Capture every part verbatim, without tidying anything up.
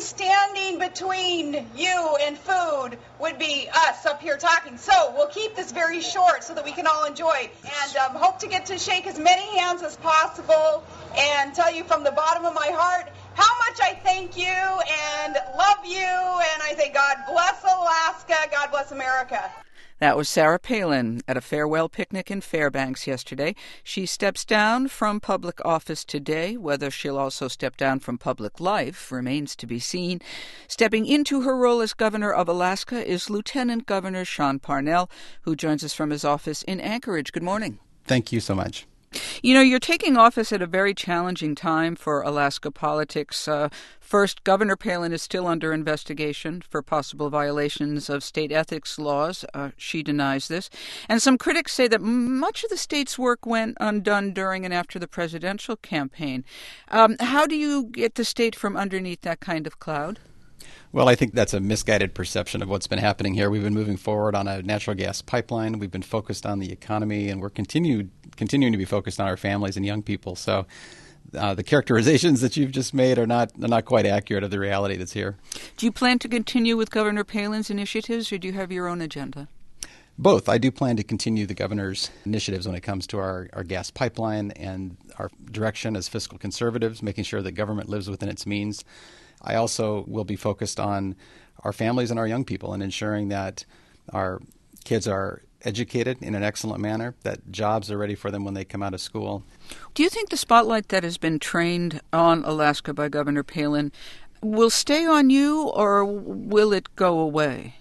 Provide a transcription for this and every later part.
standing between you and food would be us up here talking. So we'll keep this very short so that we can all enjoy, and um, hope to get to shake as many hands as possible and tell you from the bottom of my heart how much I thank you and love you, and I say God bless Alaska, God bless America. That was Sarah Palin at a farewell picnic in Fairbanks yesterday. She steps down from public office today. Whether she'll also step down from public life remains to be seen. Stepping into her role as governor of Alaska is Lieutenant Governor Sean Parnell, who joins us from his office in Anchorage. Good morning. Thank you so much. You know, you're taking office at a very challenging time for Alaska politics. Uh, first, Governor Palin is still under investigation for possible violations of state ethics laws. Uh, she denies this. And some critics say that much of the state's work went undone during and after the presidential campaign. Um, how do you get the state from underneath that kind of cloud? Well, I think that's a misguided perception of what's been happening here. We've been moving forward on a natural gas pipeline. We've been focused on the economy, and we're continued, continuing to be focused on our families and young people. So uh, the characterizations that you've just made are not, are not quite accurate of the reality that's here. Do you plan to continue with Governor Palin's initiatives, or do you have your own agenda? Both. I do plan to continue the governor's initiatives when it comes to our, our gas pipeline and our direction as fiscal conservatives, making sure that government lives within its means. I also will be focused on our families and our young people and ensuring that our kids are educated in an excellent manner, that jobs are ready for them when they come out of school. Do you think the spotlight that has been trained on Alaska by Governor Palin will stay on you, or will it go away?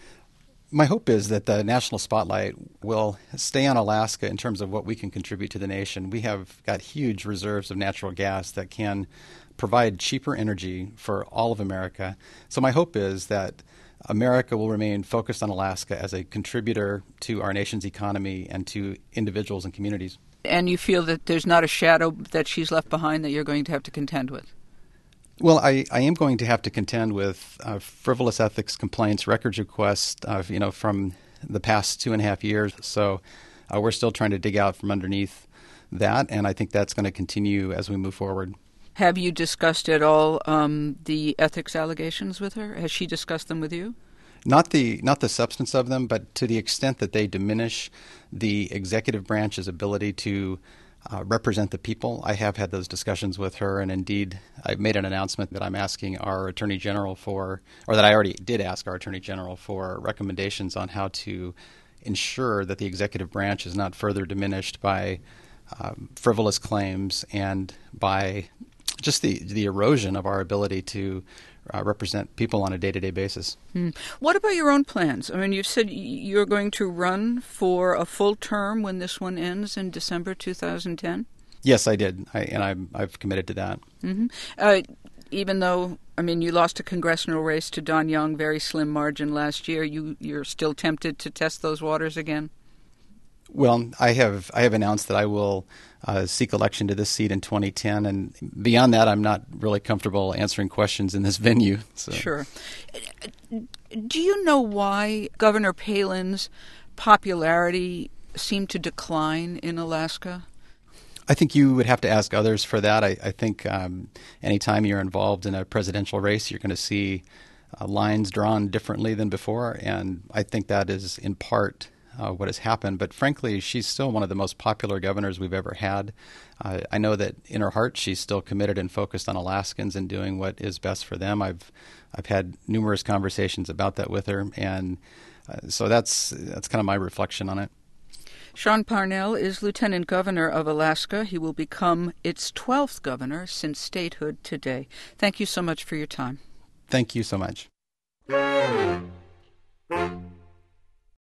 My hope is that the national spotlight will stay on Alaska in terms of what we can contribute to the nation. We have got huge reserves of natural gas that can provide cheaper energy for all of America. So my hope is that America will remain focused on Alaska as a contributor to our nation's economy and to individuals and communities. And you feel that there's not a shadow that she's left behind that you're going to have to contend with? Well, I, I am going to have to contend with uh, frivolous ethics complaints, records requests, uh, you know, from the past two and a half years. So uh, we're still trying to dig out from underneath that, and I think that's going to continue as we move forward. Have you discussed at all um, the ethics allegations with her? Has she discussed them with you? Not the not the substance of them, but to the extent that they diminish the executive branch's ability to uh, represent the people. I have had those discussions with her, and indeed, I made an announcement that I'm asking our Attorney General for, or that I already did ask our Attorney General for recommendations on how to ensure that the executive branch is not further diminished by um, frivolous claims and by just the the erosion of our ability to uh, represent people on a day-to-day basis. Hmm. What about your own plans? I mean, you've said you're going to run for a full term when this one ends in December two thousand ten? Yes, I did, I, and I'm, I've committed to that. Mm-hmm. Uh, even though, I mean, you lost a congressional race to Don Young, very slim margin last year, you, you're still tempted to test those waters again? Well, I have I have announced that I will uh, seek election to this seat in twenty ten, and beyond that, I'm not really comfortable answering questions in this venue. So. Sure. Do you know why Governor Palin's popularity seemed to decline in Alaska? I think you would have to ask others for that. I, I think um, anytime you're involved in a presidential race, you're going to see uh, lines drawn differently than before, and I think that is in part Uh, what has happened. But frankly, she's still one of the most popular governors we've ever had. Uh, I know that in her heart, she's still committed and focused on Alaskans and doing what is best for them. I've I've had numerous conversations about that with her, and uh, so that's that's kind of my reflection on it. Sean Parnell is Lieutenant Governor of Alaska. He will become its twelfth governor since statehood today. Thank you so much for your time. Thank you so much.